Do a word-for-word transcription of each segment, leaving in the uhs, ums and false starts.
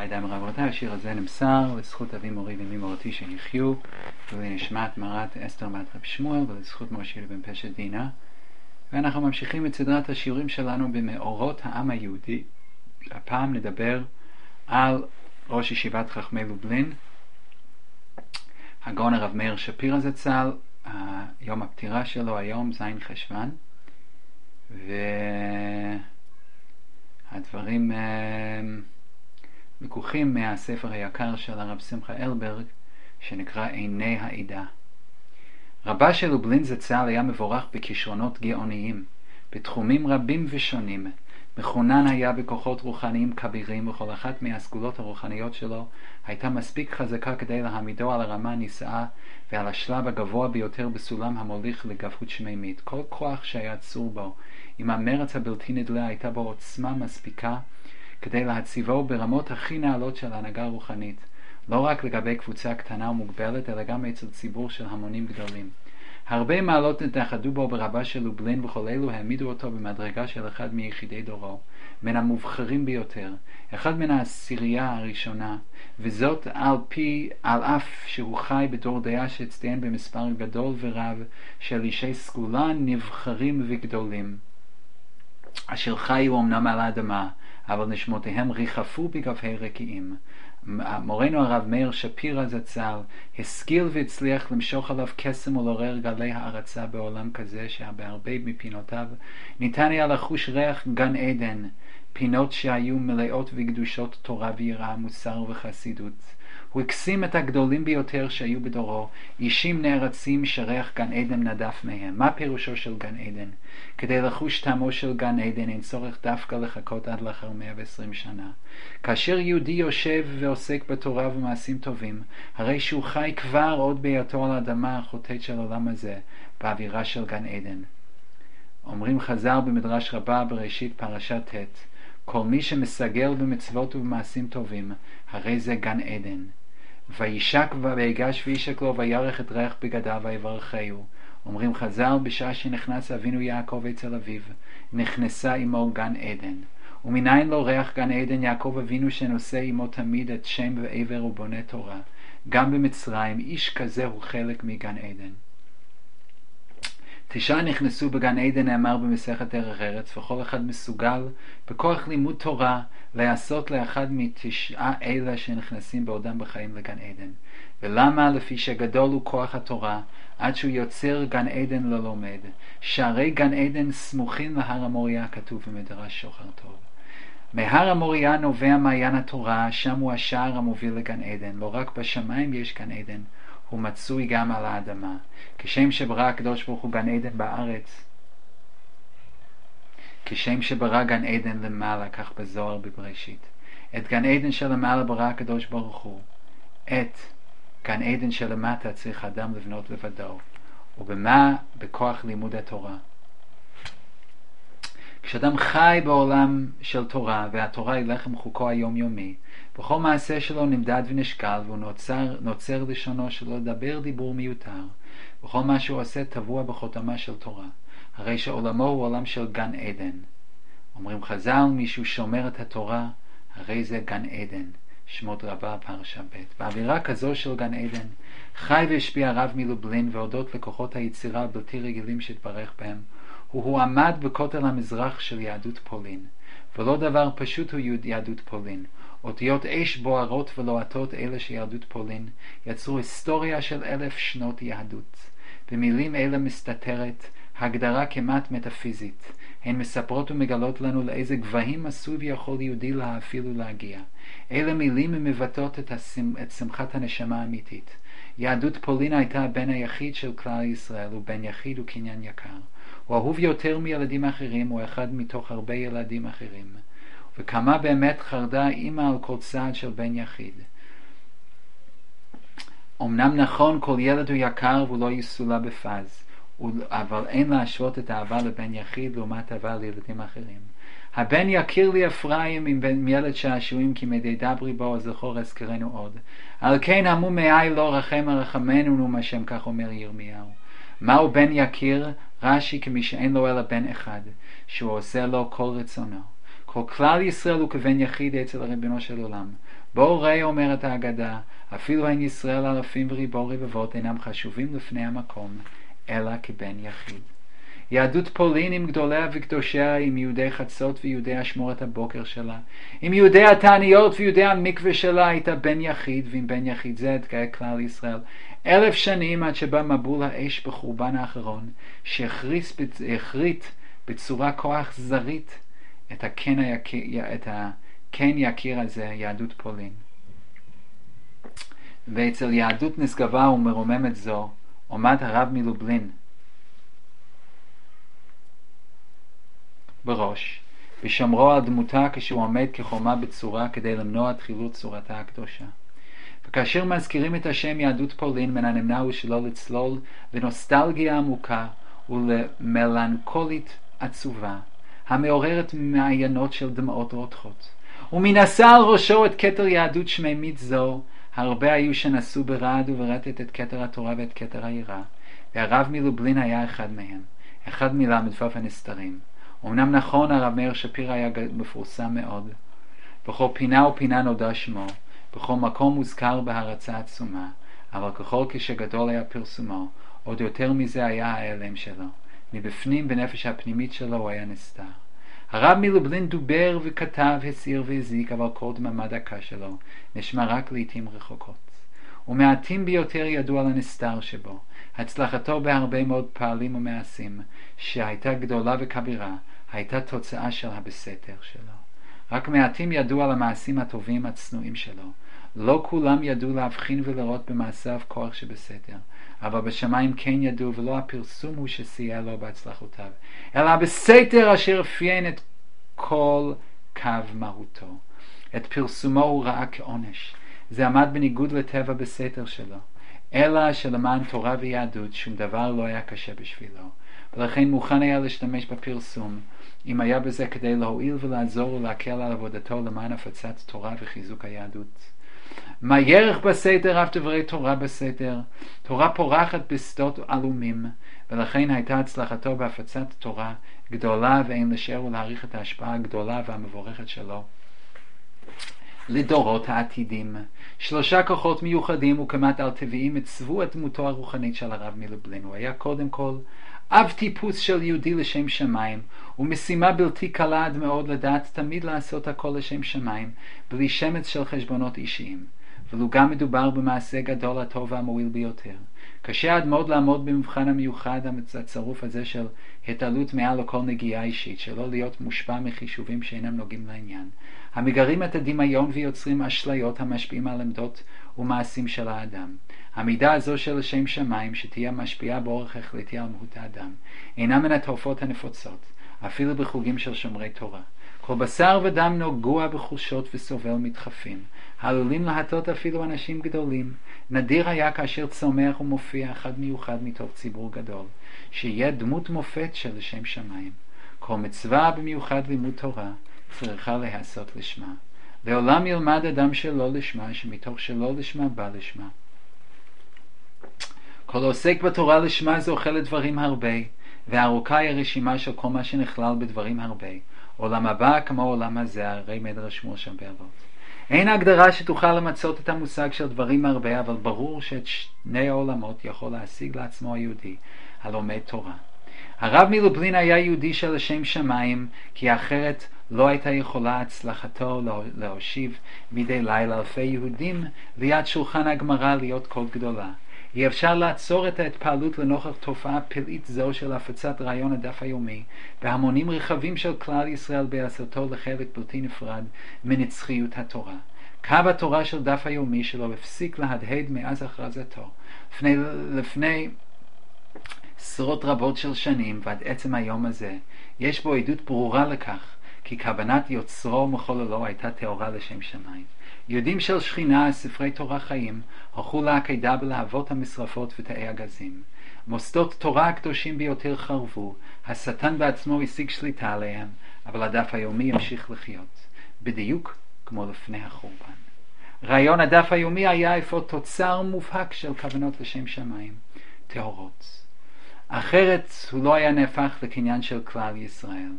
הידיים רבותיי, השיר הזה נמסר לזכות אבי מורי ואמי מורתי שיחיו, ולנשמת מרת אסתר בת רב שמואל, ולזכות משה בן פשט דינה. ואנחנו ממשיכים את סדרת השיעורים שלנו במאורות העם היהודי. הפעם נדבר על ראש ישיבת חכמי לובלין, הגאון הרב מאיר שפירא זצ"ל. יום הפטירה שלו היום זין חשוון, והדברים לקוחים מהספר היקר של הרב שמחה אלברג שנקרא עיני העדה. רבה של לובלין זצ"ל היה מבורך בכישרונות גאוניים בתחומים רבים ושונים. מכונן היה בכוחות רוחניים כבירים, וכל אחת מהסגולות הרוחניות שלו הייתה מספיק חזקה כדי להעמידו על הרמה הנישאה ועל השלב הגבוה ביותר בסולם המוליך לגבהות שמימית. כל כוח שהיה צור בו, עם המרץ הבלתי נדלה, הייתה בו עוצמה מספיקה כדי להציבו ברמות הכי נעלות של הנהגה רוחנית, לא רק לגבי קבוצה קטנה ומוגבלת, אלא גם אצל ציבור של המונים גדולים. הרבה מעלות נתאחדו בו ברבה של לובלין, וכל אלו העמידו אותו במדרגה של אחד מיחידי דורו, מן המובחרים ביותר, אחד מן העשירייה הראשונה, וזאת על פי, על אף שהוא חי בדור דעה שהצטיין במספר גדול ורב של אישי סגולה נבחרים וגדולים, אשר חיו אמנם על האדמה, אבל נשמותיהם ריחפו בגבהי רקיעים. מורנו הרב מאיר שפירא זצ"ל השכיל והצליח למשוך עליו קסם ולעורר גלי הערצה בעולם כזה שבהרבה מפינותיו ניתן היה לחוש ריח גן עדן, פינות שהיו מלאות וקדושות תורה ויראה, מוסר וחסידות. הוא הקסים את הגדולים ביותר שהיו בדורו, אישים נערצים שריח גן עדן נדף מהם. מה פירושו של גן עדן? כדי לחוש טעמו של גן עדן אין צורך דווקא לחכות עד לאחר מאה ועשרים שנה. כאשר יהודי יושב ועוסק בתורה ומעשים טובים, הרי שהוא חי כבר עוד בהיותו על האדמה החוטאת של העולם הזה, באווירה של גן עדן. אומרים חז"ל במדרש רבה בראשית פרשת ט', כל מי שמסגל במצוות ובמעשים טובים, הרי זה גן עדן. וישק ויגש וישק לו וירח את ריח בגדיו ויברכהו. אומרים חז"ל, בשעה שנכנס אבינו יעקב אצל אביו, נכנסה עמו גן עדן. ומניין לו ריח גן עדן? יעקב אבינו שנושא עמו תמיד את שם ועבר ובונה תורה. גם במצרים איש כזה הוא חלק מגן עדן. תשעה נכנסו בגן עדן, נאמר במסכת דרך ארץ, וכל אחד מסוגל בכוח לימוד תורה לעשות לאחד מתשעה אלה שנכנסים בעודם בחיים לגן עדן. ולמה? לפי שגדול הוא כוח התורה, עד שהוא יוצר גן עדן ללומד. שערי גן עדן סמוכים להר המוריה, כתוב במדרש שוחר טוב. מהר המוריה נובע מעיין התורה, שם הוא השער המוביל לגן עדן. לא רק בשמיים יש גן עדן, הוא מצוי גם על האדמה. כשם שברא הקדוש ברוך הוא גן עדן בארץ, כשם שברא גן עדן למעלה, כך בזוהר בבראשית. את גן עדן שלמעלה ברא הקדוש ברוך הוא. את גן עדן שלמטה צריך אדם לבנות לבדו. ובמה? בכוח לימוד התורה. כשאדם חי בעולם של תורה, והתורה היא לחם חוקו היומיומי, בכל מעשה שלו נמדד ונשקל, והוא נוצר, נוצר לשונו שלא לדבר דיבור מיותר. בכל מה שהוא עושה טבוע בחותמה של תורה. הרי שעולמו הוא עולם של גן עדן. אומרים חז"ל, מישהו שומר את התורה, הרי זה גן עדן. שמות רבה פרשה ב'. באווירה כזו של גן עדן, חי והשפיע הרב מלובלין, והודות לכוחות היצירה הבלתי רגילים שהתברך בהם, הוא, הוא עמד בכותל המזרח של יהדות פולין. ולא דבר פשוט הוא יהדות פולין. אותיות אש בוערות ולוהטות אלה שיהדות פולין יצרו היסטוריה של אלף שנות יהדות. במילים אלה מסתתרת הגדרה כמעט מטאפיזית. הן מספרות ומגלות לנו לאיזה גבהים עשוי ויכול יהודי להאפיל ולהגיע. אלה מילים מבטאות את, השמ... את שמחת הנשמה האמיתית. יהדות פולין הייתה הבן היחיד של כלל ישראל, ובן יחיד הוא קניין יקר. הוא אהוב יותר מילדים אחרים, הוא אחד מתוך הרבה ילדים אחרים. וכמה באמת חרדה אימא על כל צעד של בן יחיד. אמנם נכון כל ילד הוא יקר והוא לא יסולא בפז, אבל אין להשוות את האהבה לבן יחיד לעומת אהבה לילדים אחרים. הבן יכיר לי אפרים עם ילד שעשועים, כי מדי דברי בו זכור אזכרנו עוד. על כן עמו מאי לא רחם הרחמנו נום השם, כך אומר ירמיהו. מהו בן יכיר? רש"י, כמי שאין לו אלא בן אחד, שהוא עושה לו כל רצונו. כל כלל ישראל הוא כבן יחיד אצל ריבונו של עולם. בואו ראה, אומרת ההגדה, אפילו אין ישראל אלפים וריבו רבבות אינם חשובים לפני המקום, אלא כבן יחיד. יהדות פולין עם גדוליה וקדושיה, עם יהודי חצות ויהודי אשמורת הבוקר שלה, עם יהודי התעניות ויהודי המקווה שלה, הייתה בן יחיד, ועם בן יחיד זה התגאה כלל ישראל. אלף שנים עד שבא מבול האש בחורבן האחרון, שהחריט בצורה כה אכזרית את הקן היקיר, את הקן יקיר הזה, יהדות פולין. ואצל יהדות נשגבה ומרוממת זו עומד הרב מלובלין בראש, בשומרו על דמותה כשהוא עומד כחומה בצורה כדי למנוע את חילול צורתה הקדושה. וכאשר מזכירים את השם יהדות פולין, מן הנמנע הוא שלא לצלול לנוסטלגיה עמוקה ולמלנכולית עצובה, המעוררת מעיינות של דמעות רותחות. ומן נשא על ראשו את כתר יהדות שמימית זו, הרבה היו שנשאו ברעד וברטט את כתר התורה ואת כתר היראה, והרב מלובלין היה אחד מהם, אחד מל"ו הנסתרים. אמנם נכון, הרב מאיר שפירא היה מפורסם מאוד, בכל פינה ופינה נודע שמו, בכל מקום מוזכר בהרצה עצומה, אבל ככל כשגדול היה פרסומו, עוד יותר מזה היה ההיעלם שלו. מבפנים, בנפש הפנימית שלו, הוא היה נסתר. הרב מלובלין דובר וכתב, הסיר והזיק, אבל כל דממה דקה שלו נשמע רק לעתים רחוקות. ומעטים ביותר ידעו על הנסתר שבו, הצלחתו בהרבה מאוד פעלים ומעשים, שהייתה גדולה וכבירה, הייתה תוצאה של הבסתר שלו. רק מעטים ידעו על המעשים הטובים הצנועים שלו. לא כולם ידעו להבחין ולראות במעשיו כוח שבסתר, אבל בשמיים כן ידעו, ולא הפרסום הוא שסייע לו בהצלחותיו, אלא הבסתר אשר אפיין את כל קו מהותו. את פרסומו הוא ראה כעונש. זה עמד בניגוד לטבע בסתר שלו, אלא שלמען תורה ויהדות שום דבר לא היה קשה בשבילו, ולכן מוכן היה להשתמש בפרסום, אם היה בזה כדי להועיל ולעזור ולהקל על עבודתו למען הפצת תורה וחיזוק היהדות. מה ירך בסתר אף דברי תורה בסתר? תורה פורחת בשדות עלומים, ולכן הייתה הצלחתו בהפצת תורה גדולה, ואין לשער ולהעריך את ההשפעה הגדולה והמבורכת שלו לדורות העתידים. שלושה כוחות מיוחדים וכמעט על טבעיים עיצבו את דמותו הרוחנית של הרב מלובלין. הוא היה קודם כל אב טיפוס של יהודי לשם שמיים, ומשימה בלתי קלה עד מאוד לדעת תמיד לעשות הכל לשם שמיים, בלי שמץ של חשבונות אישיים. ולו גם מדובר במעשה גדול, הטוב והמועיל ביותר. קשה עד מאוד לעמוד במבחן המיוחד הצרוף הזה של התעלות מעל לכל נגיעה אישית, שלא להיות מושפע מחישובים שאינם נוגעים לעניין, המגרים את הדמיון ויוצרים אשליות המשפיעים על עמדות ומעשים של האדם. המידה הזו של לשם שמיים, שתהיה משפיעה באורח החלטי על מהות האדם, אינה מן התופעות הנפוצות, אפילו בחוגים של שומרי תורה. כל בשר ודם נוגע בחולשות וסובל מדחפים, העלולים להטות אפילו אנשים גדולים. נדיר היה כאשר צומח ומופיע אחד מיוחד מתוך ציבור גדול, שיהיה דמות מופת של לשם שמיים. כל מצווה, במיוחד לימוד תורה, צריכה להיעשות לשמה. לעולם ילמד אדם שלא לשמה, שמתוך שלא לשמה בא לשמה. כל עוסק בתורה לשמה זוכה לדברים הרבה, וארוכה היא הרשימה של כל מה שנכלל בדברים הרבה. עולם הבא כמו עולם הזה, הרי מדר שמואל שם באבות. אין הגדרה שתוכל למצות את המושג של דברים הרבה, אבל ברור שאת שני העולמות יכול להשיג לעצמו היהודי הלומד תורה. הרב מלובלין היה יהודי של לשם שמיים, כי אחרת לא הייתה יכולה הצלחתו להושיב מדי לילה אלפי יהודים ליד שולחן הגמרא להיות כה גדולה. אי אפשר לעצור את ההתפעלות לנוכח תופעה פלאית זו של הפצת רעיון הדף היומי בהמונים רחבים של כלל ישראל, בעשותו לחלק בלתי נפרד מנצחיות התורה. קו התורה של דף היומי שלו הפסיק להדהד מאז הכרזתו לפני, לפני עשרות רבות של שנים ועד עצם היום הזה. יש בו עדות ברורה לכך כי כוונת יוצרו ומחוללו הייתה טהורה לשם שמיים. יהודים של שכינה, ספרי תורה חיים, הלכו לעקדה בלהבות המשרפות ותאי הגזים. מוסדות תורה הקדושים ביותר חרבו, השטן בעצמו השיג שליטה עליהם, אבל הדף היומי ימשיך לחיות, בדיוק כמו לפני החורבן. רעיון הדף היומי היה אפוא תוצר מובהק של כוונות לשם שמיים, טהורות. אחרת הוא לא היה נהפך לקניין של כלל ישראל.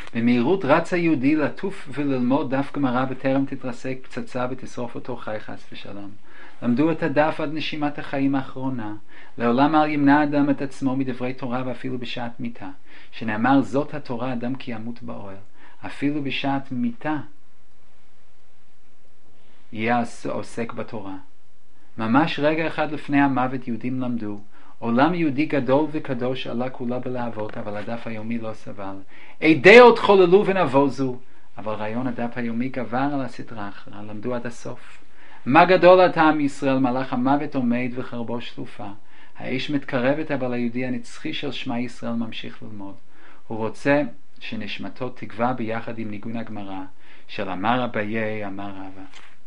במהירות רץ היהודי לטוף וללמוד דף גמרא בטרם תתרסק פצצה ותשרוף אותו חי חס ושלום. למדו את הדף עד נשימת החיים האחרונה. לעולם אל ימנע אדם את עצמו מדברי תורה ואפילו בשעת מיתה, שנאמר זאת התורה אדם כי ימות באוהל. אפילו בשעת מיתה יהיה עוסק בתורה. ממש רגע אחד לפני המוות יהודים למדו. עולם יהודי גדול וקדוש עלה כולה בלהבות, אבל הדף היומי לא סבל. אידאות חוללו ונבוזו, אבל רעיון הדף היומי גבר על הסדרה האחרה. למדו עד הסוף. מה גדול אתה עם ישראל, מלאך המוות עומד וחרבו שלופה. האש מתקרבת, אבל היהודי הנצחי של שמע ישראל ממשיך ללמוד. הוא רוצה שנשמתו תגווה ביחד עם ניגון הגמרא של אמר אביי אמר רבא.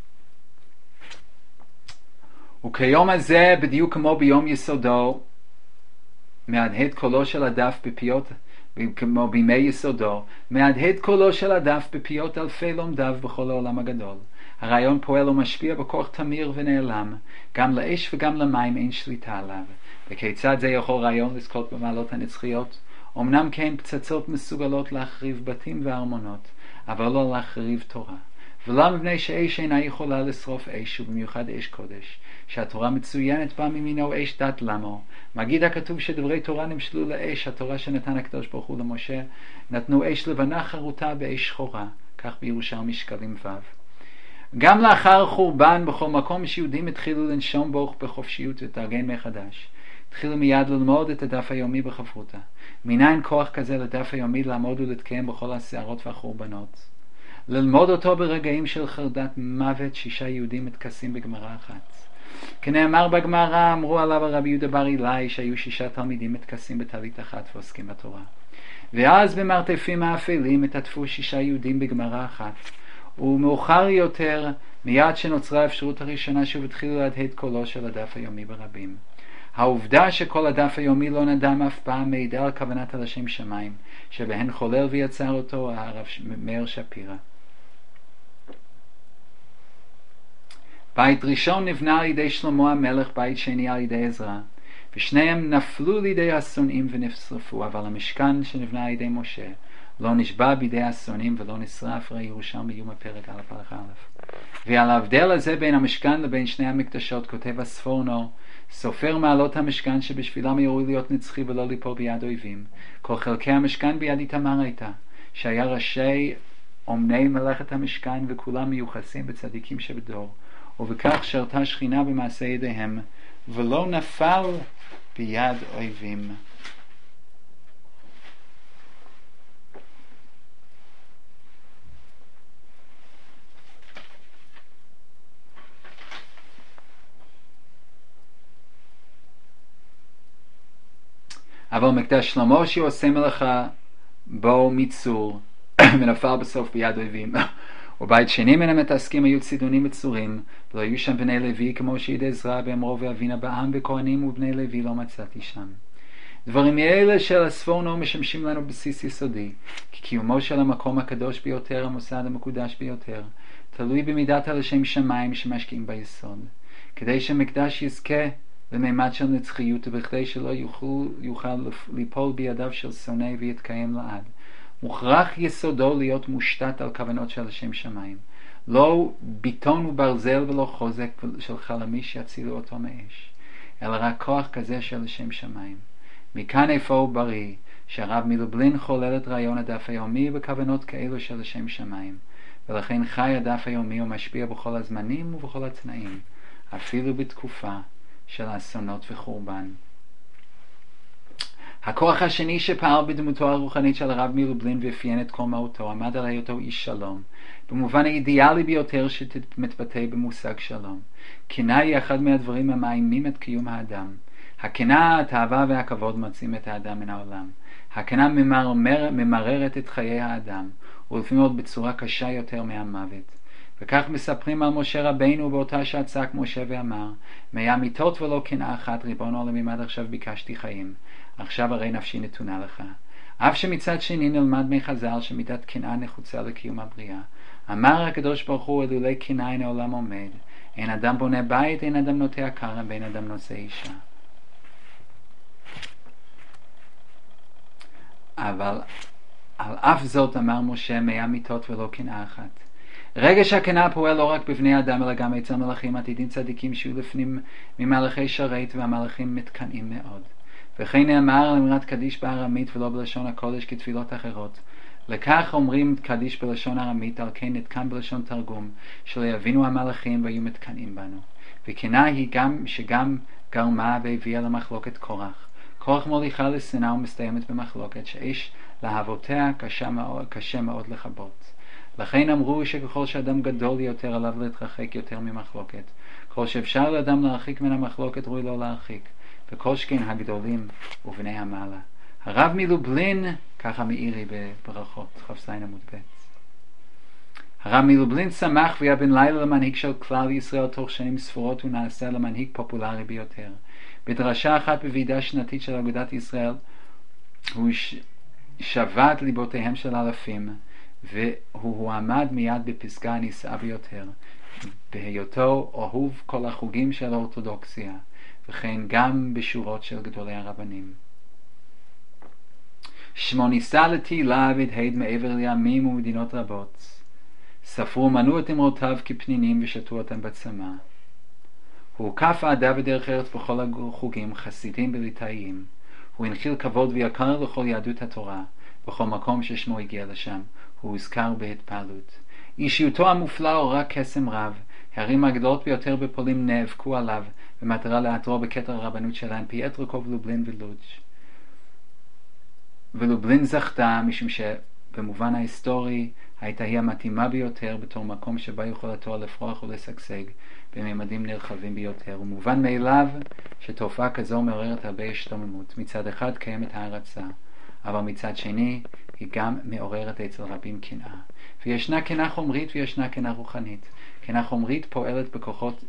וכיום הזה, בדיוק כמו ביום יסודו, מהדהד קולו של הדף בפיות, כמו בימי יסודו, מהדהד קולו של הדף בפיות אלפי לומדיו בכל העולם הגדול. הרעיון פועל ומשפיע בכוח תמיר ונעלם, גם לאש וגם למים אין שליטה עליו. וכיצד זה יכול רעיון לזכות במעלות הנצחיות? אמנם כן פצצות מסוגלות להחריב בתים וארמונות, אבל לא להחריב תורה. ולמה מפני שאש אינה יכולה לשרוף אש, ובמיוחד אש קודש, שהתורה מצוינת בה ממינו אש דת למו. מגיד הכתוב שדברי תורה נמשלו לאש, התורה שנתן הקדוש ברוך הוא למשה, נתנו אש לבנה חרוטה באש שחורה, כך בירושלמי שקלים ו'. גם לאחר חורבן, בכל מקום שיהודים התחילו לנשום בו בחופשיות ותארגן מחדש. התחילו מיד ללמוד את הדף היומי בחפרותה. מניין כוח כזה לדף היומי לעמוד ולהתקיים בכל הסערות והחורבנות? ללמוד אותו ברגעים של חרדת מוות, שישה יהודים מתכסים בגמרא אחת. כנאמר בגמרא, אמרו עליו הרבי יהודה בר אילאי שהיו שישה תלמידים מתכסים בטלית אחת ועוסקים בתורה. ואז במרתפים האפלים התעטפו שישה יהודים בגמרא אחת. ומאוחר יותר, מיד שנוצרה האפשרות הראשונה, שוב התחילו להדהד קולו של הדף היומי ברבים. העובדה שכל הדף היומי לא נדם אף פעם מעידה על כוונת על השם שמיים, שבהן חולל ויצר אותו הרב מאיר שפירא. בית ראשון נבנה על ידי שלמה המלך, בית שני על ידי עזרא, ושניהם נפלו לידי השונאים ונשרפו, אבל המשכן שנבנה על ידי משה לא נשבע בידי השונאים ולא נשרף, ראי ירושלמי יום הפרק א' הלכה א'. ועל ההבדל הזה בין המשכן לבין שני המקדשות כותב הספורנו, סופר מעלות המשכן שבשבילם יראו להיות נצחי ולא ליפול ביד אויבים. כל חלקי המשכן ביד איתמר הייתה, שהיה ראשי אומני מלאכת המשכן, וכולם מיוחסים בצדיקים שבדור, ובכך שרתה שכינה במעשה ידיהם, ולא נפל ביד אויבים. אבל מקדש שלמה שהוא עושה מלאכה בו מצור ונפל בסוף ביד אויבים. ובית שני מן המתעסקים היו צידונים וצורים, ולא היו שם בני לוי כמו שיד עזרא באמרו ואבינה בעם, וכהנים ובני לוי לא מצאתי שם. דברים אלה של הספורנו משמשים לנו בסיס יסודי, כי קיומו של המקום הקדוש ביותר, המוסד המקודש ביותר, תלוי במידת על השם שמיים שמשקיעים ביסוד. כדי שמקדש יזכה לממד של נצחיות, ובכדי שלא יוכל, יוכל ליפול בידיו של שונא ויתקיים לעד, מוכרח יסודו להיות מושתת על כוונות של השם שמיים. לא ביטון וברזל ולא חוזק של חלמיש יצילו אותו מאש, אלא רק כוח כזה של השם שמיים. מכאן איפה הוא בריא שהרב מלובלין חולל את רעיון הדף היומי בכוונות כאלו של השם שמיים, ולכן חי הדף היומי ומשפיע בכל הזמנים ובכל התנאים, אפילו בתקופה של אסונות וחורבן. הכוח השני שפעל בדמותו הרוחנית של הרב מלובלין ואפיין את כל מהותו, עמד על היותו איש שלום, במובן האידיאלי ביותר שמתבטא במושג שלום. קנאה היא אחד מהדברים המאיימים את קיום האדם. הקנאה, התאווה והכבוד מוצאים את האדם מן העולם. הקנאה ממרר, ממררת את חיי האדם, ולפעמים עוד בצורה קשה יותר מהמוות. וכך מספרים על משה רבינו באותה שעת צעק משה ואמר, מהמיתות ולא קנאה אחת, ריבונו העולמים, עד עכשיו ביקשתי חיים, עכשיו הרי נפשי נתונה לך. אף שמצד שני נלמד מחז"ל שמידת קנאה נחוצה לקיום הבריאה. אמר הקדוש ברוך הוא, אלולי קנאה אין העולם עומד, אין אדם בונה בית, אין אדם נוטע כרם, ואין אדם נושא אישה. אבל על אף זאת אמר משה מאה מיתות ולא קנאה אחת. רגש הקנאה פועל לא רק בבני אדם אלא גם אצל מלאכים עתידים צדיקים שיהיו לפנים ממלאכי שרת, והמלאכים מתקנאים מאוד. וכן נאמר על אמרת קדיש בארמית ולא בלשון הקודש כתפילות אחרות. לכך אומרים קדיש בלשון ארמית, על כן נתקן בלשון תרגום, שלא יבינו המלאכים והיו מתקנאים בנו. וקנאה היא גם שגם גרמה והביאה למחלוקת קורח. קורח מוליכה לשנאה ומסתיימת במחלוקת, שאיש להבותיה קשה מאוד, קשה מאוד לכבות. לכן אמרו שככל שאדם גדול יותר עליו להתרחק יותר ממחלוקת. כל שאפשר לאדם להרחיק מן המחלוקת רואי לו להרחיק, וכל שכן הגדולים ובני המעלה. הרב מלובלין, ככה מאירי בברכות, כ"ז עמוד ב'. הרב מלובלין שמח והיה בן לילה למנהיג של כלל ישראל, תוך שנים ספורות הוא נעשה למנהיג פופולרי ביותר. בדרשה אחת בוועידה שנתית של אגודת ישראל הוא שבת ליבותיהם של אלפים, והוא עמד מיד בפסגה הנישאה ביותר, בהיותו אהוב כל החוגים של האורתודוקסיה, וכן גם בשורות של גדולי הרבנים. שמו נישא לתהילה והדהד מעבר לימים ומדינות רבות. ספרו מנו את אמרותיו כפנינים ושתו אותם בצמא. הוא הוקף אהדה בדרך ארץ בכל החוגים, חסידים וליטאיים. הוא הנחיל כבוד ויקר לכל יהדות התורה. בכל מקום ששמו הגיע לשם, הוא הוזכר בהתפעלות. אישיותו המופלא עוררה קסם רב. הערים הגדולות ביותר בפולין נאבקו עליו במטרה לעטרו בכתר הרבנות שלהם, פייטרקוב, לובלין ולודג'. ולובלין זכתה משום שבמובן ההיסטורי הייתה היא המתאימה ביותר בתור מקום שבה יכולתו לפרוח ולשגשג בממדים נרחבים ביותר. ומובן מאליו שתופעה כזו מעוררת הרבה השתוממות. מצד אחד קיימת הערצה, אבל מצד שני היא גם מעוררת אצל רבים קנאה. וישנה קנאה חומרית וישנה קנאה רוחנית. קנאה חומרית פועלת בכוחות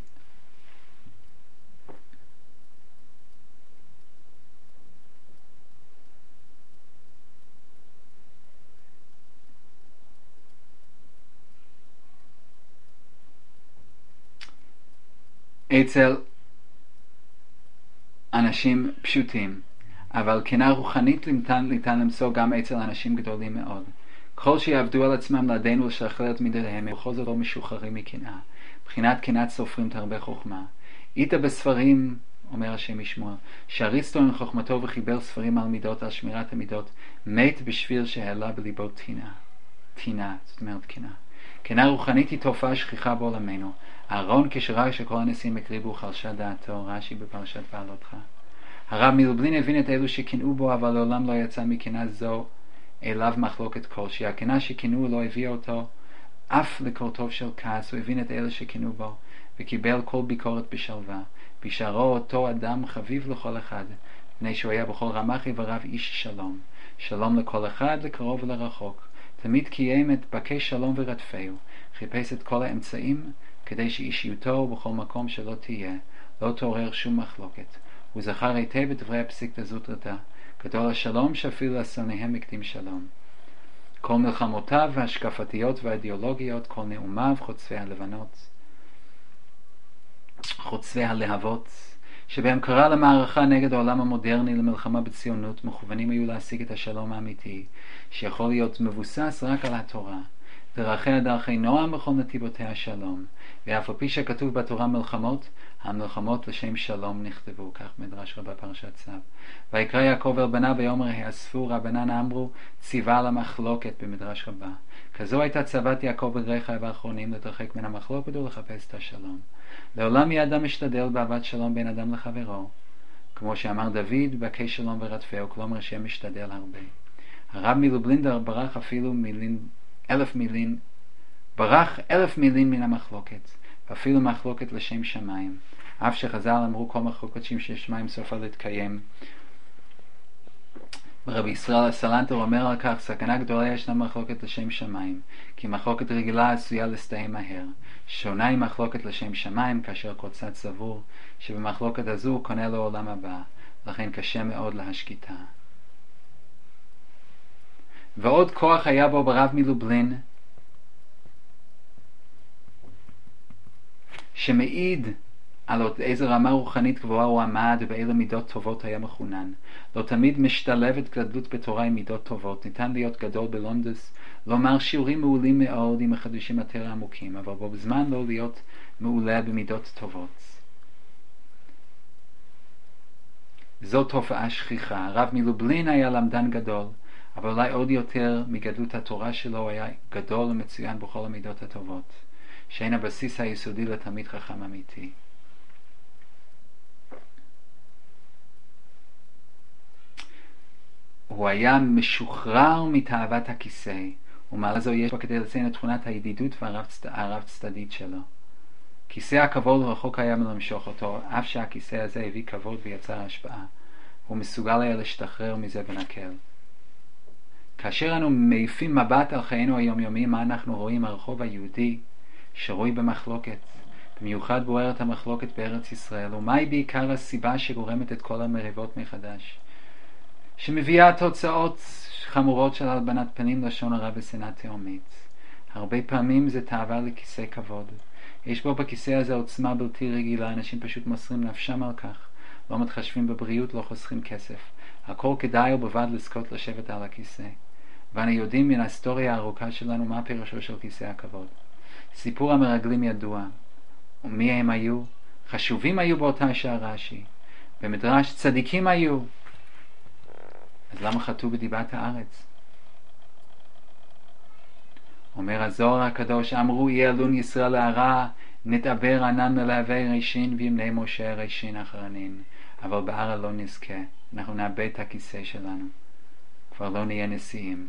אצל אנשים פשוטים, אבל קנאה רוחנית ניתן, ניתן למצוא גם אצל אנשים גדולים מאוד. כל שיעבדו על עצמם לעדינו לשחרר את מידותיהם, בכל זאת לא משוחררים מקנאה. מבחינת קנאת סופרים תרבה חוכמה. איתה בספרים, אומר השם ישמור, שאריסטו עם חוכמתו וחיבר ספרים על מידות, על שמירת המידות, מת בשביל שהעלה בליבו טינה. טינה, זאת אומרת קנאה. קנאה רוחנית היא תופעה שכיחה בעולמנו. אהרון כשראה שכל הנשיאים הקריבו חלשה דעתו, רש"י בפרשת בעלותך. הרב מלובלין הבין את אלו שקנאו בו, אבל לעולם לא יצא מקנאה זו אליו מחלוקת כלשהי. הקנאה שקנאו לא הביאה אותו אף לקורטוב של כעס. הוא הבין את אלו שקנאו בו וקיבל כל ביקורת בשלווה. בשערו אותו אדם חביב לכל אחד, מפני שהוא היה בכל רמ"ח איבריו איש שלום. שלום לכל אחד, לקרוב ולרחוק. תמיד קיים את בקש שלום ורדפהו. חיפש את כל האמצעים כדי שאישיותו בכל מקום שלא תהיה לא תעורר שום מחלוקת. הוא זכר היטב את דברי הפסיקתא זוטרתא, גדול השלום שאפילו לשונאיהם הקדים שלום. כל מלחמותיו ההשקפתיות והאידיאולוגיות, כל נאומיו חוצבי הלבנות, חוצבי הלהבות, שבהם קרא למערכה נגד העולם המודרני, למלחמה בציונות, מכוונים היו להשיג את השלום האמיתי, שיכול להיות מבוסס רק על התורה. דרכיה דרכי נועם וכל נתיבותיה שלום. ואף על פי שכתוב בתורה מלחמות, המלחמות לשם שלום נכתבו, כך מדרש רבה פרשת צו. ויקרא יעקב אל בניו ויאמר האספו, רבנן אמרו ציווה למחלוקת במדרש רבה. כזו הייתה צוות יעקב בדברי חייו האחרונים, להתרחק מן המחלוקת ולחפש את השלום. לעולם יהיה אדם משתדל באהבת שלום בין אדם לחברו, כמו שאמר דוד, בקש שלום ורדפהו, כלומר שהם משתדל הרבה. הרב מלובלין ברח אפילו מילין אלף מילין, ברח אלף מילין מן המחלוקת, ואפילו מחלוקת לשם שמיים. אף שחז"ל אמרו כל מחלוקת שם שמיים סופה להתקיים. רבי ישראל הסלנטר אומר על כך, סכנה גדולה ישנה מחלוקת לשם שמיים, כי מחלוקת רגילה עשויה להסתיים מהר. שונה היא מחלוקת לשם שמיים, כאשר קוצת סבור שבמחלוקת הזו הוא קונה לעולם הבא, לכן קשה מאוד להשקיטה. ועוד כוח היה בו ברב מלובלין, שמעיד על איזו רמה רוחנית גבוהה הוא עמד ובאילו מידות טובות היה מחונן. לא תמיד משתלבת גדלות בתורה עם מידות טובות. ניתן להיות גדול בלונדס, לומר שיעורים מעולים מאוד עם החדושים יותר עמוקים, אבל בו בזמן לא להיות מעולה במידות טובות. זו תופעה שכיחה. הרב מלובלין היה למדן גדול, אבל אולי עוד יותר מגדלות התורה שלו היה גדול ומצוין בכל המידות הטובות, שהן הבסיס היסודי לתלמיד חכם אמיתי. הוא היה משוחרר מתאוות הכיסא, ומעלה זו יש בה כדי לציין את תכונת הידידות והרב צדדית שלו. כיסא הכבוד רחוק היה מלמשוך אותו, אף שהכיסא הזה הביא כבוד ויצר השפעה. הוא מסוגל היה להשתחרר מזה בנקל. כאשר אנו מעיפים מבט על חיינו היומיומי, מה אנחנו רואים? הרחוב היהודי שרוי במחלוקת, במיוחד בוערת המחלוקת בארץ ישראל. ומהי בעיקר הסיבה שגורמת את כל המריבות מחדש? שמביאה תוצאות חמורות של הלבנת פנים, לשון הרע ושנאה תהומית. הרבה פעמים זה תאווה לכיסא כבוד. יש בו בכיסא הזה עוצמה בלתי רגילה, אנשים פשוט מוסרים נפשם על כך, לא מתחשבים בבריאות, לא חוסכים כסף. הכל כדאי ובבד לזכות לשבת על הכיסא. ואנו יודעים מן ההיסטוריה הארוכה שלנו מה פירושו של כיסא הכבוד. סיפור המרגלים ידוע. ומי הם היו? חשובים היו באותה שעה רש"י. במדרש צדיקים היו. אז למה חטאו בדיבת הארץ? אומר הזוהר הקדוש, אמרו יעלון ישראל להרע, נתעבר ענן מלהבי ראשין וימנה משה ראשין אחרנין. אבל בערה לא נזכה, אנחנו נאבד את הכיסא שלנו, כבר לא נהיה נשיאים.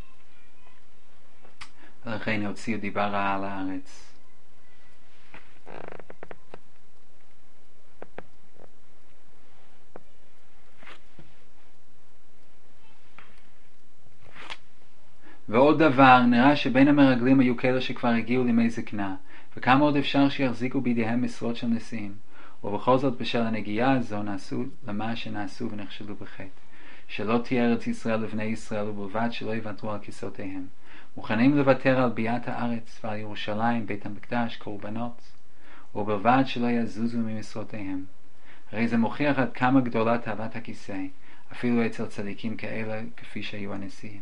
ולכן הוציאו דיבה רעה על הארץ. ועוד דבר, נראה שבין המרגלים היו כאלה שכבר הגיעו לימי זקנה, וכמה עוד אפשר שיחזיקו בידיהם משרות של נשיאים. ובכל זאת בשל הנגיעה הזו נעשו למה שנעשו ונכשלו בחטא. שלא תהיה ארץ ישראל לבני ישראל, ובלבד שלא יוותרו על כיסאותיהם. מוכנים לוותר על ביאת הארץ ועל ירושלים, בית המקדש, קורבנות, ובלבד שלא יזוזו ממשרותיהם. הרי זה מוכיח עד כמה גדולה תאוות הכיסא, אפילו אצל צדיקים כאלה כפי שהיו הנשיאים.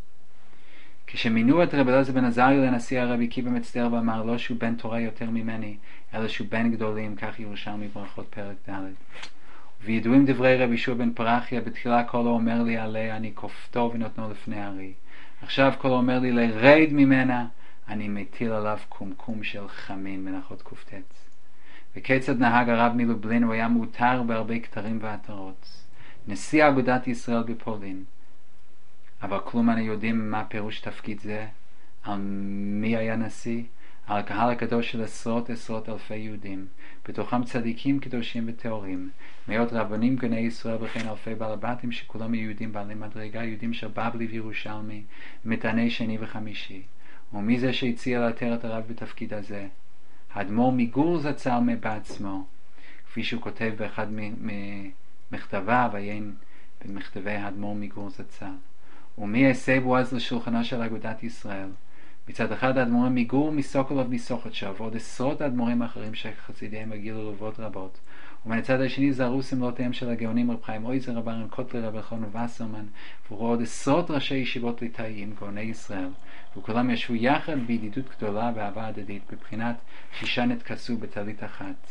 כשמינו את רבי אלעזר בן עזריה לנשיא, הרבי עקיבא מצטער ואמר לא שהוא בן תורה יותר ממני, אלא שהוא בן גדולים, כך ירושלמי ברכות פרק ד'. וידועים דברי רבי יהושע בן פרחיה, בתחילה כל אומר לי עליה, אני כופתו ונותנו לפני ארי. עכשיו כל אומר לי לרד ממנה, אני מטיל עליו קומקום של חמין, מנחות קופטץ. וכיצד נהג הרב מלובלין, הוא היה מותר בהרבה כתרים ועטרות. נשיא אגודת ישראל בפולין. אבל כלום אנו יודעים מה פירוש תפקיד זה, על מי היה נשיא, על הקהל הקדוש של עשרות עשרות אלפי יהודים, בתוכם צדיקים קדושים וטהורים, מאות רבנים גאוני ישראל וכן אלפי בעלבתים שכולם יהודים בעלי מדרגה, יהודים של בבלי וירושלמי, מטעני שני וחמישי. ומי זה שהציע לאתר את הרב בתפקיד הזה? האדמו"ר מגור זצ"ל בעצמו, כפי שהוא כותב באחד ממכתביו, עיין במכתבי האדמו"ר מגור זצ"ל. ומי הסבו אז לשולחנה של אגודת ישראל? מצד אחד האדמו"רים מגור, מסוקולוב, מסוכתשוב, ועוד עשרות האדמו"רים האחרים שחסידיהם הגיעו לרבות רבות. ומן הצד השני זרו סמלותיהם של הגאונים רב חיים אויזר, רב אהרן קוטלר, רב אלחנן וסרמן, ועוד עשרות ראשי ישיבות ליטאיים, גאוני ישראל, וכולם ישבו יחד בידידות גדולה ואהבה הדדית, בבחינת שישה נתכסו בטלית אחת.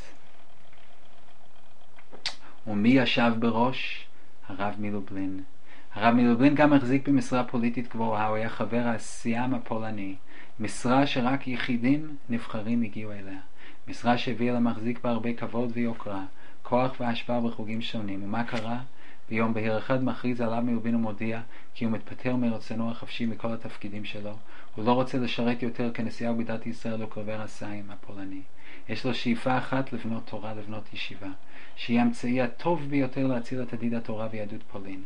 ומי ישב בראש? הרב מלובלין. הרב מלובלין גם החזיק במשרה פוליטית גבוהה, הוא היה חבר הסיאם הפולני, משרה שרק יחידים נבחרים הגיעו אליה, משרה שהביאה למחזיק בה הרבה כבוד ויוקרה, כוח והשפעה בחוגים שונים. ומה קרה? ביום בהיר אחד מכריז עליו מלובלין ומודיע כי הוא מתפטר מרצונו החופשי מכל התפקידים שלו, הוא לא רוצה לשרת יותר כנשיא אגודת ישראל או קובר הסיאם הפולני. יש לו שאיפה אחת, לבנות תורה, לבנות ישיבה, שהיא האמצעי הטוב ביותר להציל את עתיד התורה ויהדות פולין.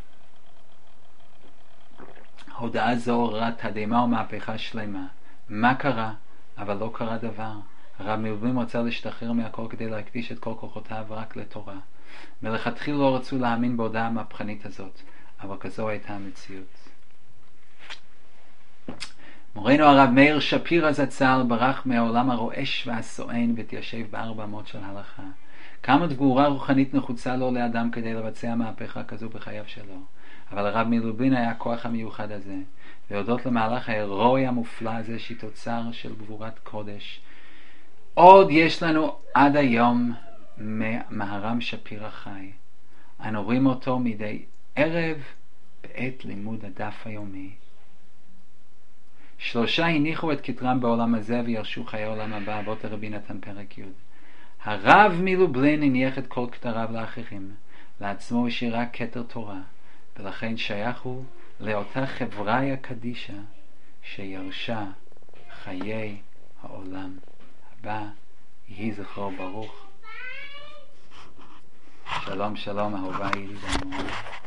הודעה זו עוררה תדהמה ומהפכה שלמה. מה קרה? אבל לא קרה דבר. הרב מלובלין רצה להשתחרר מהכל כדי להקדיש את כל כוחותיו רק לתורה. מלכתחילה לא רצו להאמין בהודעה המהפכנית הזאת, אבל כזו הייתה המציאות. מורנו הרב מאיר שפירא זצ"ל ברח מהעולם הרועש והסואן והתיישב בארבע אמות של הלכה. כמה גבורה רוחנית נחוצה לו לאדם כדי לבצע מהפכה כזו בחייו שלו. אבל הרב מלובלין היה הכוח המיוחד הזה, והודות למהלך ההירואי המופלא הזה שהיא תוצר של גבורת קודש, עוד יש לנו עד היום מהר"ם שפירא חי. אנו רואים אותו מדי ערב בעת לימוד הדף היומי. שלושה הניחו את כתרם בעולם הזה וירשו חיי עולם הבא, אבות הרבי נתן פרק י'. הרב מלובלין הניח את כל כתריו לאחרים, לעצמו השאיר רק כתר תורה, ולכן שייך הוא לאותה חבריה קדישה שירשה חיי העולם הבא. יהי זכרו ברוך. שלום שלום אהוביי ידידיי.